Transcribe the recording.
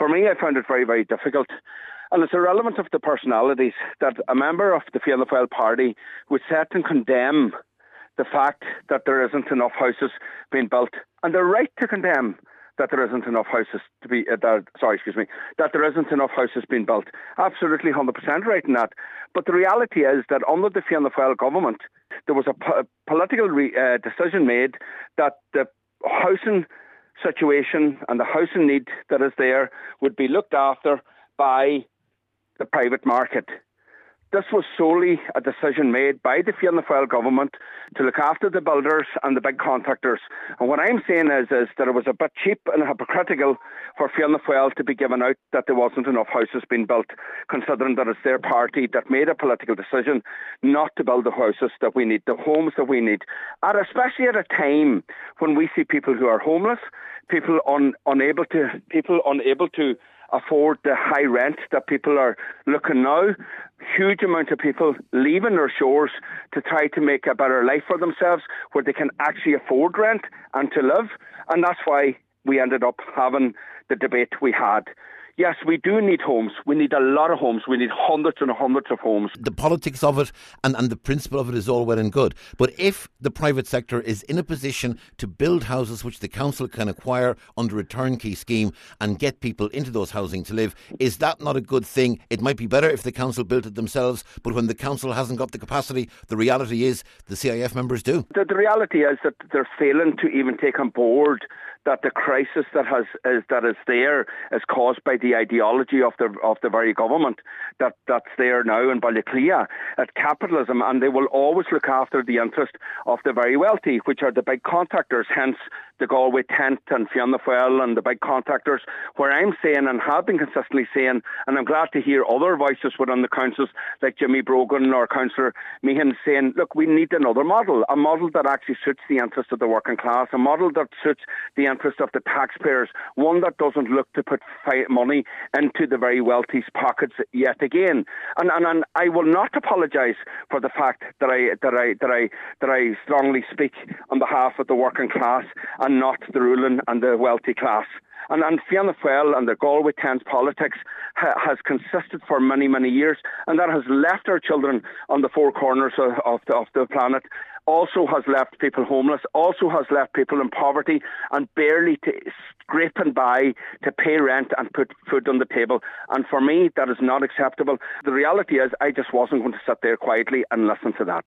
For me, I found it very, very difficult. And it's irrelevant of the personalities that a member of the Fianna Fáil party would set and condemn the fact that there isn't enough houses being built, and they're right to condemn that there isn't enough houses that there isn't enough houses being built. Absolutely 100% right in that. But the reality is that under the Fianna Fáil government, there was a political decision made that the housing situation and the housing need that is there would be looked after by the private market. This was solely a decision made by the Fianna Fáil government to look after the builders and the big contractors. And what I'm saying is that it was a bit cheap and hypocritical for Fianna Fáil to be given out that there wasn't enough houses being built, considering that it's their party that made a political decision not to build the houses that we need, the homes that we need. And especially at a time when we see people who are homeless, people unable to afford the high rent that people are looking now. Huge amount of people leaving their shores to try to make a better life for themselves where they can actually afford rent and to live. And that's why we ended up having the debate we had. Yes, we do need homes. We need a lot of homes. We need hundreds and hundreds of homes. The politics of it and the principle of it is all well and good. But if the private sector is in a position to build houses which the council can acquire under a turnkey scheme and get people into those housing to live, is that not a good thing? It might be better if the council built it themselves, but when the council hasn't got the capacity, the reality is the CIF members do. The reality is that they're failing to even take on board that the crisis that is there is caused by the ideology of the very government that's there now in Ballyclea at capitalism, and they will always look after the interest of the very wealthy, which are the big contractors, hence the Galway Tent and Fianna Fáil and the big contractors. Where I'm saying and have been consistently saying, and I'm glad to hear other voices within the councils like Jimmy Brogan or Councillor Meehan saying, look, we need another model, a model that actually suits the interest of the working class, a model that suits the interest of the taxpayers, one that doesn't look to put money into the very wealthy's pockets yet again. And I will not apologise for the fact that I strongly speak on behalf of the working class and not the ruling and the wealthy class. And Fianna Fáil and the Galway Tents politics has consisted for many, many years, and that has left our children on the four corners of the planet, also has left people homeless, also has left people in poverty and barely scraping by to pay rent and put food on the table. And for me, that is not acceptable. The reality is I just wasn't going to sit there quietly and listen to that.